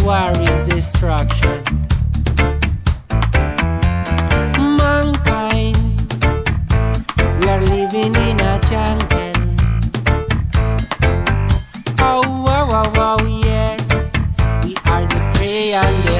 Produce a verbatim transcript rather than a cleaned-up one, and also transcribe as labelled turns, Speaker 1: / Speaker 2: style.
Speaker 1: war is destruction. Mankind, we are living in a jungle. Oh, wow, wow, wow, yes, we are the prey and the